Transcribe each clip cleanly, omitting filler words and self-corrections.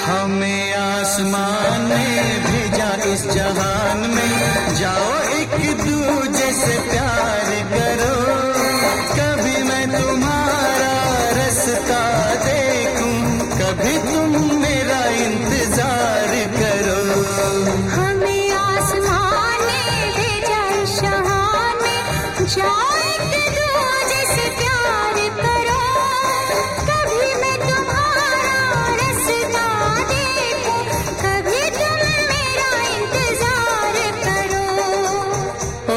हमें आसमान ने भेजा इस जहान में, जाओ एक दूजे से प्यार करो। कभी मैं तुम्हारा रास्ता देखूं, कभी तुम मेरा इंतजार करो। हमें आसमान ने भेजा इस जहान में, जाओ एक दूजे से प्यार करो। कभी मैं तुम्हारा रास्ता देखूं, कभी तुम मेरा इंतजार करो। ओ,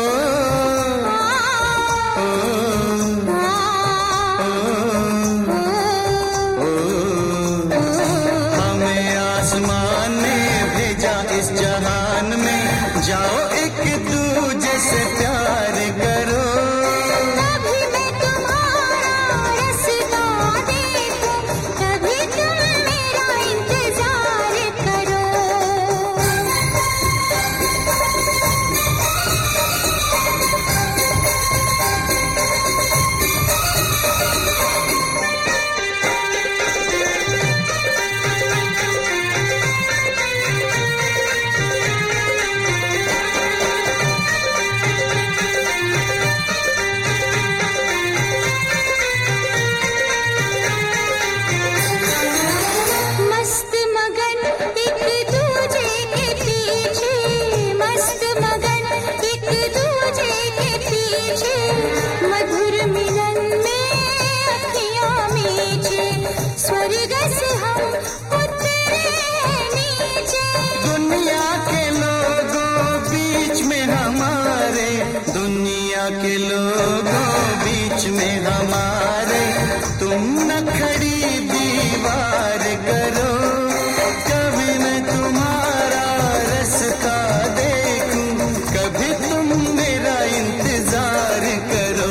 हमें आसमान ने भेजा इस जहान में, जाओ एक दूजे से प्यार करो। कभी मैं तुम्हारा रास्ता देखूं, कभी तुम मेरा इंतजार करो। मस्त मगन एक दूजे के पीछे, मस्त मगन एक दूजे के पीछे, मधुर मिलन में अखियां मीचे, स्वर्ग से हम उतरे नीचे। दुनिया के लोगों बीच में हमारे, दुनिया के लोगों बीच में हमारे, तुम न खड़ी दीवार करो। कभी मैं तुम्हारा रास्ता देखूं, कभी तुम मेरा इंतजार करो।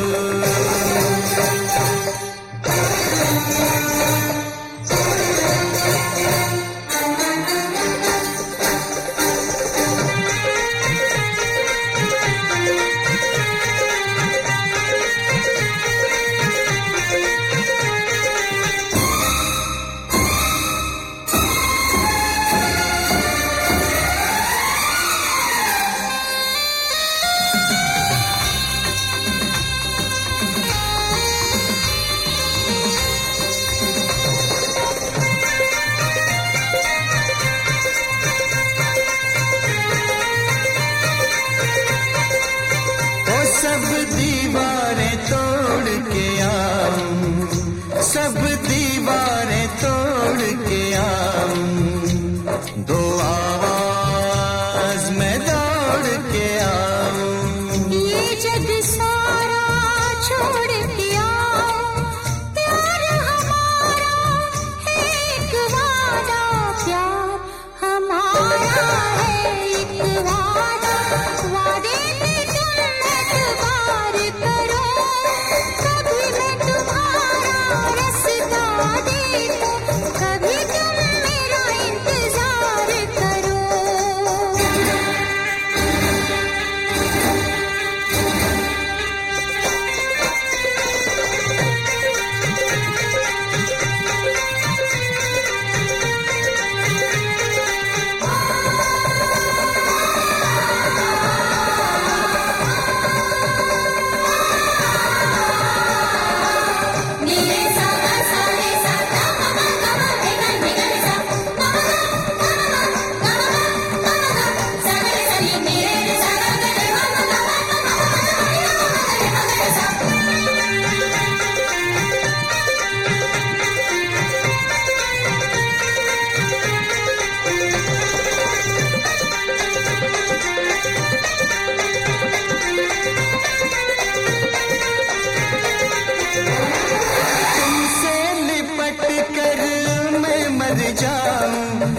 सब दीवारें तोड़ के आऊं, सब दीवारें तोड़ के आऊं, दो आवाज में दौड़ के आऊं। ये जग सारा छोड़ के आओ, प्यार हमारा है एक वादा, प्यार हमारा है एक वादा, वादे पे तुम एतबार करो। कभी मैं तुम्हारा रास्ता देखूं, कभी तुम मेरा इंतजार करो। तुमसे लिपट कर मैं मर जाऊं,